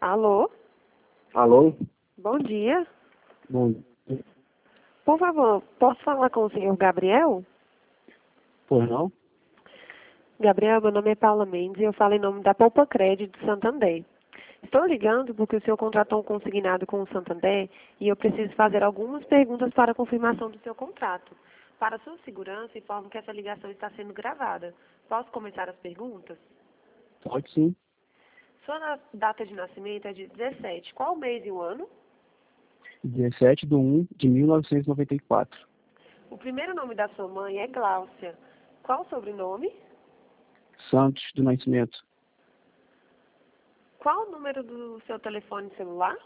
Alô? Alô? Bom dia. Bom dia. Por favor, posso falar com o senhor Gabriel? Pois não? Gabriel, meu nome é Paula Mendes e eu falo em nome da Poupa Crédito Santander. Estou ligando porque o senhor contratou um consignado com o Santander e eu preciso fazer algumas perguntas para a confirmação do seu contrato. Para sua segurança, informo que essa ligação está sendo gravada. Posso começar as perguntas? Pode sim. Sua data de nascimento é de 17. Qual o mês e o ano? 17/1/1994. O primeiro nome da sua mãe é Gláucia. Qual o sobrenome? Santos do Nascimento. Qual o número do seu telefone celular?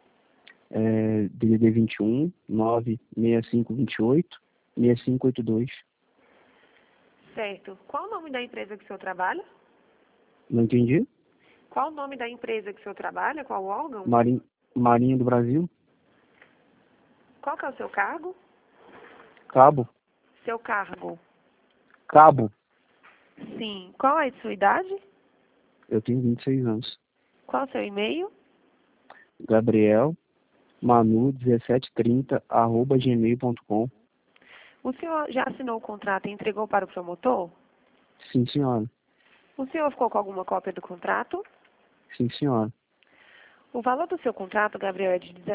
DDD 21 96528 6582. Certo. Qual o nome da empresa que o senhor trabalha? Não entendi? Qual o nome da empresa que o senhor trabalha? Qual o órgão? Marinha do Brasil. Qual que é o seu cargo? Cabo. Seu cargo. Cabo. Sim. Qual é a sua idade? Eu tenho 26 anos. Qual o seu e-mail? Gabriel Manu1730 @gmail.com. O senhor já assinou o contrato e entregou para o promotor? Sim, senhora. O senhor ficou com alguma cópia do contrato? Sim, senhora. O valor do seu contrato, Gabriel, é de R$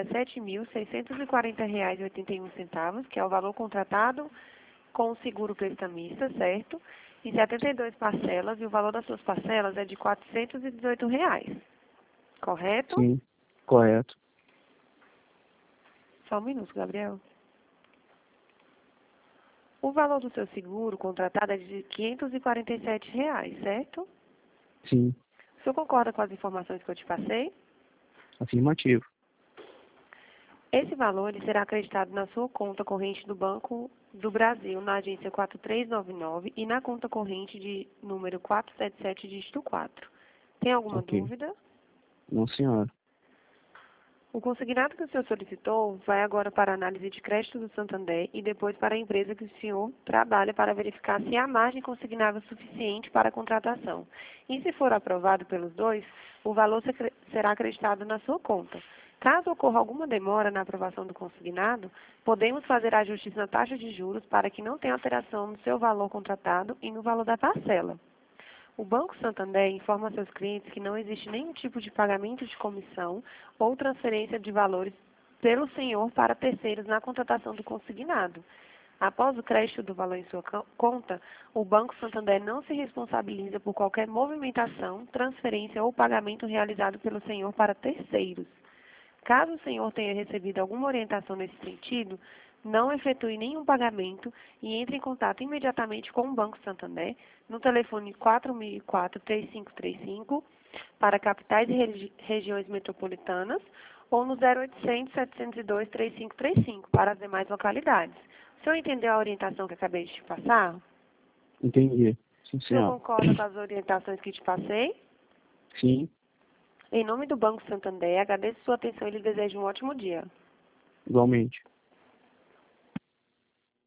17.640,81, que é o valor contratado com o seguro prestamista, certo? Em 72 parcelas, e o valor das suas parcelas é de R$ 418, correto? Sim, correto. Só um minuto, Gabriel. O valor do seu seguro contratado é de R$ 547, certo? Sim, O senhor concorda com as informações que eu te passei? afirmativo. Esse valor ele será acreditado na sua conta corrente do Banco do Brasil, na agência 4399 e na conta corrente de número 477, dígito 4. Tem alguma Ok. dúvida? Não, senhora. O consignado que o senhor solicitou vai agora para a análise de crédito do Santander e depois para a empresa que o senhor trabalha para verificar se há margem consignável suficiente para a contratação. E se for aprovado pelos dois, o valor será acreditado na sua conta. Caso ocorra alguma demora na aprovação do consignado, podemos fazer ajustes na taxa de juros para que não tenha alteração no seu valor contratado e no valor da parcela. O Banco Santander informa a seus clientes que não existe nenhum tipo de pagamento de comissão ou transferência de valores pelo senhor para terceiros na contratação do consignado. Após o crédito do valor em sua conta, o Banco Santander não se responsabiliza por qualquer movimentação, transferência ou pagamento realizado pelo senhor para terceiros. Caso o senhor tenha recebido alguma orientação nesse sentido, não efetue nenhum pagamento e entre em contato imediatamente com o Banco Santander no telefone 4004-3535 para capitais e regiões metropolitanas ou no 0800 702 3535 para as demais localidades. O senhor entendeu a orientação que acabei de te passar? Entendi. Sim, O senhor senhora. concorda com as orientações que te passei? Sim, Em nome do Banco Santander, agradeço sua atenção e lhe desejo um ótimo dia. igualmente.